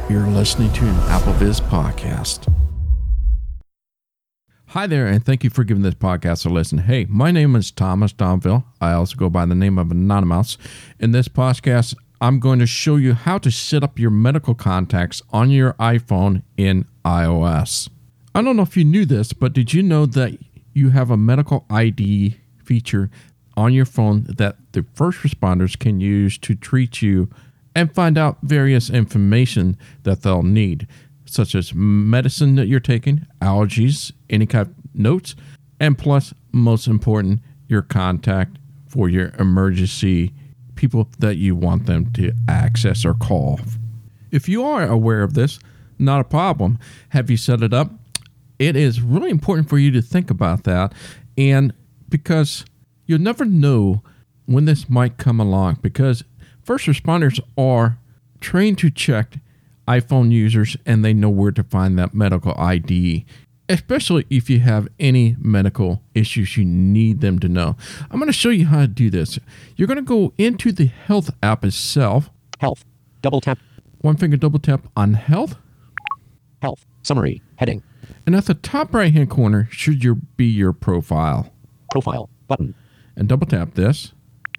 You're listening to an AppleVis podcast. Hi there, and thank you for giving this podcast a listen. Hey, my name is Thomas Donville. I also go by the name of Anonymous. In this podcast, I'm going to show you how to set up your medical contacts on your iPhone in iOS. I don't know if you knew this, but did you know that you have a medical ID feature on your phone that the first responders can use to treat you and find out various information that they'll need, such as medicine that you're taking, allergies, any kind of notes, and plus, most important, your contact for your emergency people that you want them to access or call. If you are aware of this, not a problem. Have you set it up? It is really important for you to think about that, and because you'll never know when this might come along, because first responders are trained to check iPhone users and they know where to find that medical ID, especially if you have any medical issues you need them to know. I'm going to show you how to do this. You're going to go into the Health app itself. Health. Double tap. One finger double tap on Health. Health. Summary. Heading. And at the top right hand corner should be your profile. Profile. Button. And double tap this.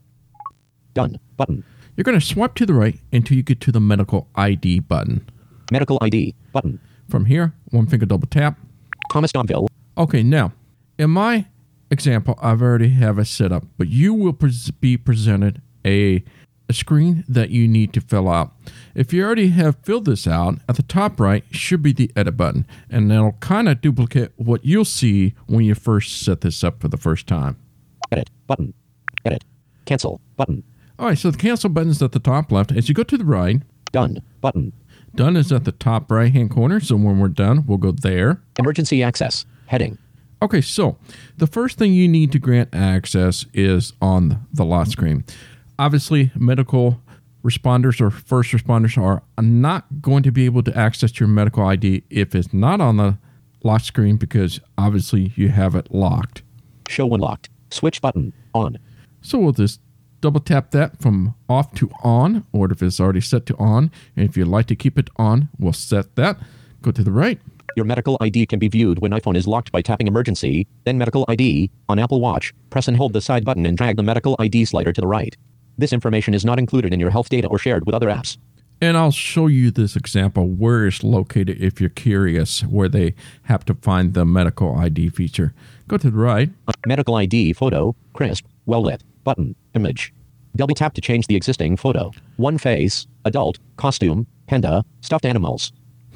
Done. Button. You're going to swipe to the right until you get to the Medical ID button. Medical ID button. From here, one finger double tap. Thomas Donville. Okay, now, in my example, I've already have it set up, but you will be presented a screen that you need to fill out. If you already have filled this out, at the top right should be the edit button, and that'll kind of duplicate what you'll see when you first set this up for the first time. Edit button. Edit. Cancel button. All right, so the cancel button is at the top left. As you go to the right, done button. Done is at the top right-hand corner, so when we're done, we'll go there. Emergency access heading. Okay, so the first thing you need to grant access is on the lock screen. Obviously, medical responders or first responders are not going to be able to access your medical ID if it's not on the lock screen because obviously you have it locked. Show when locked. Switch button on. So we'll just double tap that from off to on, or if it's already set to on. And if you'd like to keep it on, we'll set that. Go to the right. Your medical ID can be viewed when iPhone is locked by tapping Emergency, then Medical ID. On Apple Watch, press and hold the side button and drag the Medical ID slider to the right. This information is not included in your health data or shared with other apps. And I'll show you this example where it's located if you're curious, where they have to find the medical ID feature. Go to the right. Medical ID photo, crisp, well lit, button, image. Double tap to change the existing photo. One face, adult, costume, panda, stuffed animals.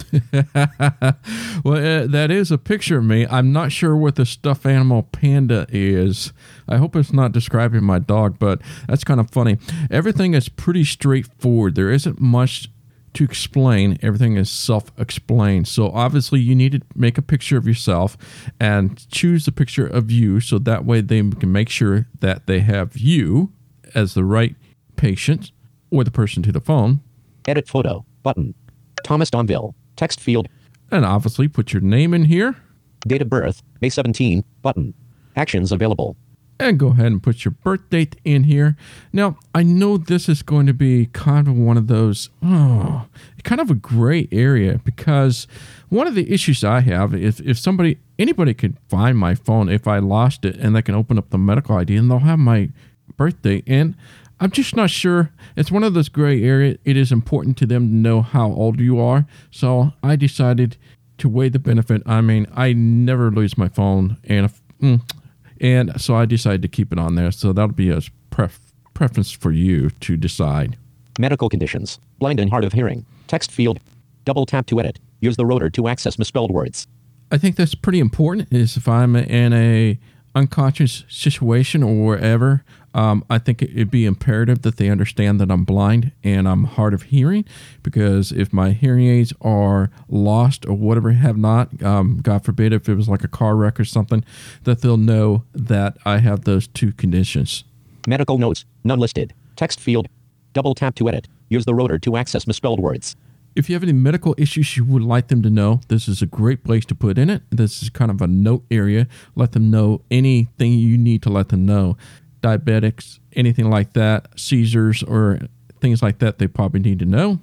Well, that is a picture of me. I'm not sure what the stuffed animal panda is. I hope it's not describing my dog, but that's kind of funny. Everything is pretty straightforward. There isn't much to explain. Everything is self-explained. So obviously you need to make a picture of yourself and choose the picture of you so that way they can make sure that they have you as the right patient or the person to the phone. Edit photo button. Thomas Donville. Text field. And obviously put your name in here. Date of birth, May 17, button. Actions available. And go ahead and put your birth date in here. Now, I know this is going to be kind of one of those, kind of a gray area, because one of the issues I have is if anybody could find my phone if I lost it, and they can open up the medical ID and they'll have my birth date, and I'm just not sure. It's one of those gray areas. It is important to them to know how old you are. So I decided to weigh the benefit. I mean, I never lose my phone, and so I decided to keep it on there. So that'll be a preference for you to decide. Medical conditions. Blind and hard of hearing. Text field. Double tap to edit. Use the rotor to access misspelled words. I think that's pretty important. Is if I'm in a unconscious situation or wherever, I think it'd be imperative that they understand that I'm blind and I'm hard of hearing, because if my hearing aids are lost or whatever have not, God forbid if it was like a car wreck or something, that they'll know that I have those two conditions. Medical notes, none listed. Text field. Double tap to edit. Use the rotor to access misspelled words. If you have any medical issues you would like them to know, this is a great place to put in it. This is kind of a note area. Let them know anything you need to let them know. Diabetics, anything like that, seizures, or things like that they probably need to know.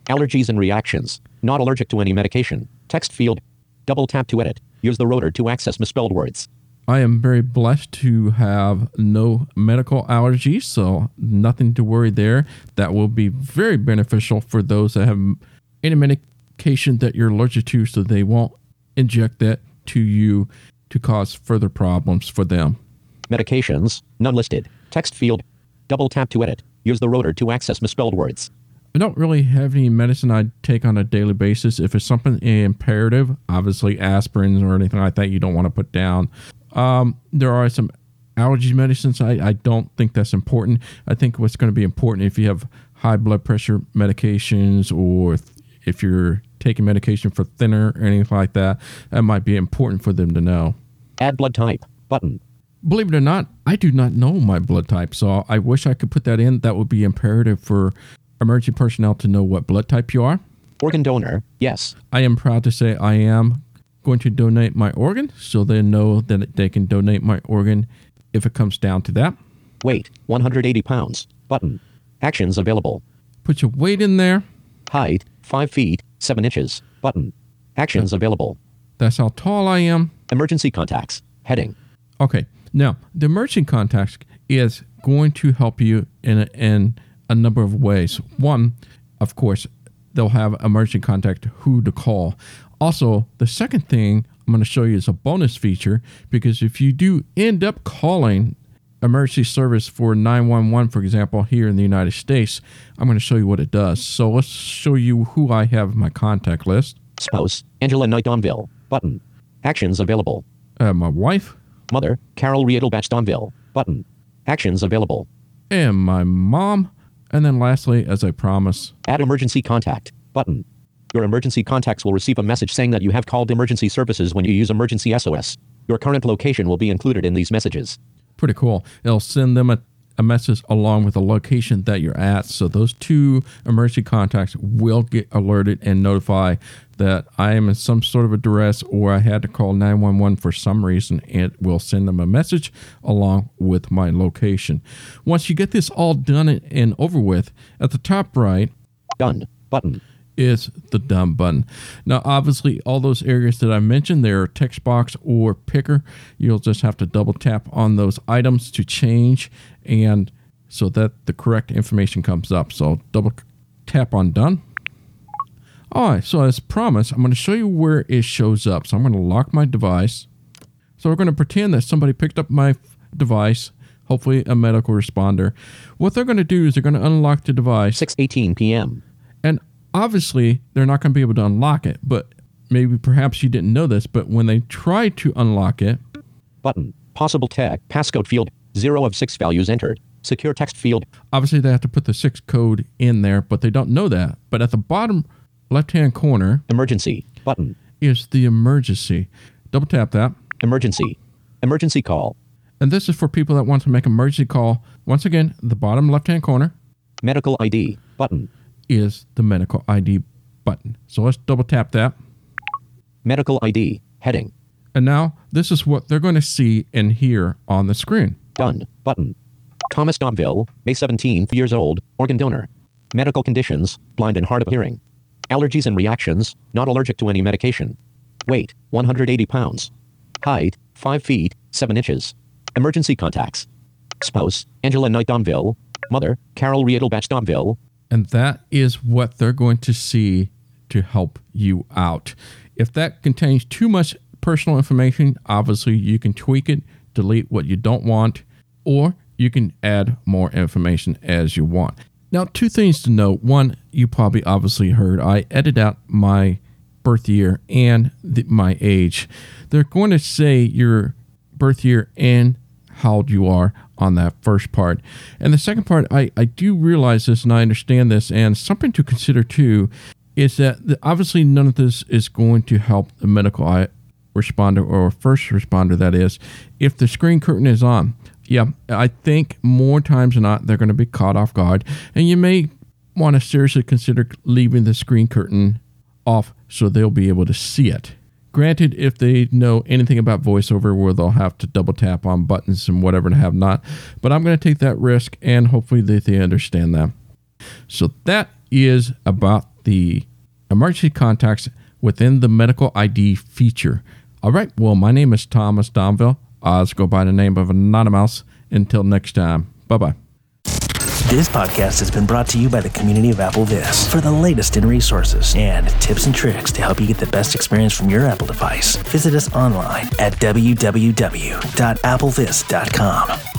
Allergies and reactions. Not allergic to any medication. Text field. Double tap to edit. Use the rotor to access misspelled words. I am very blessed to have no medical allergies, so nothing to worry there. That will be very beneficial for those that have any medication that you're allergic to, so they won't inject that to you to cause further problems for them. Medications. None listed. Text field. Double tap to edit. Use the rotor to access misspelled words. I don't really have any medicine I take on a daily basis. If it's something imperative, obviously aspirins or anything like that, you don't want to put down. There are some allergy medicines. I don't think that's important. I think what's going to be important if you have high blood pressure medications, or if you're taking medication for thinner or anything like that, that might be important for them to know. Add blood type button. Believe it or not, I do not know my blood type, so I wish I could put that in. That would be imperative for emergency personnel to know what blood type you are. Organ donor. Yes. I am proud to say I am going to donate my organ, so they know that they can donate my organ if it comes down to that. Weight 180 pounds button. Actions available. Put your weight in there. Height 5 feet 7 inches button. Actions available. That's how tall I am. Emergency contacts heading. Okay, now the emergency contacts is going to help you in a number of ways. One, of course, they'll have emergency contact who to call. Also, the second thing I'm going to show you is a bonus feature, because if you do end up calling emergency service for 911, for example, here in the United States, I'm going to show you what it does. So let's show you who I have in my contact list. Spouse Angela Knight Donville button. Actions available. My wife. Mother Carol Riedelbach Donville button. Actions available. And my mom. And then lastly, as I promised, add emergency contact button. Your emergency contacts will receive a message saying that you have called emergency services when you use emergency SOS. Your current location will be included in these messages. Pretty cool. It'll send them a message along with the location that you're at. So those two emergency contacts will get alerted and notify that I am in some sort of a duress, or I had to call 911 for some reason. It will send them a message along with my location. Once you get this all done and over with, at the top right, done button is the done button. Now, obviously, all those areas that I mentioned, they're text box or picker. You'll just have to double tap on those items to change, and so that the correct information comes up. So double tap on done. All right, so as promised, I'm going to show you where it shows up. So I'm going to lock my device. So we're going to pretend that somebody picked up my device, hopefully a medical responder. What they're going to do is they're going to unlock the device. 6:18 p.m. And obviously, they're not going to be able to unlock it, but maybe perhaps you didn't know this, but when they try to unlock it... Button. Possible tag. Passcode field. 0 of 6 values entered. Secure text field. Obviously, they have to put the 6 code in there, but they don't know that. But at the bottom left-hand corner... Emergency. Button. Is the emergency. Double tap that. Emergency. Emergency call. And this is for people that want to make an emergency call. Once again, the bottom left-hand corner... Medical ID. Button. Is the medical ID button. So let's double tap that. Medical ID. Heading. And now this is what they're going to see and hear on the screen. Done. Button. Thomas Donville, May 17th, years old, organ donor. Medical conditions, blind and hard of hearing. Allergies and reactions, not allergic to any medication. Weight, 180 pounds. Height, 5 feet, 7 inches. Emergency contacts. Spouse, Angela Knight Donville. Mother, Carol Riedelbach Donville. And that is what they're going to see to help you out. If that contains too much personal information, obviously you can tweak it, delete what you don't want, or you can add more information as you want. Now, 2 things to note. One, you probably obviously heard, I edited out my birth year and my age. They're going to say your birth year and how old you are on that first part. And the second part, I do realize this and I understand this, and something to consider too is that obviously none of this is going to help the medical responder or first responder, that is, if the screen curtain is on. Yeah, I think more times than not, they're going to be caught off guard, and you may want to seriously consider leaving the screen curtain off so they'll be able to see it. Granted, if they know anything about VoiceOver, where they'll have to double tap on buttons and whatever to have not, but I'm going to take that risk, and hopefully they understand that. So that is about the emergency contacts within the medical ID feature. All right, well, my name is Thomas Domville. Let's go by the name of Anonymous. Until next time, bye-bye. This podcast has been brought to you by the community of AppleVis. For the latest in resources and tips and tricks to help you get the best experience from your Apple device, visit us online at www.applevis.com.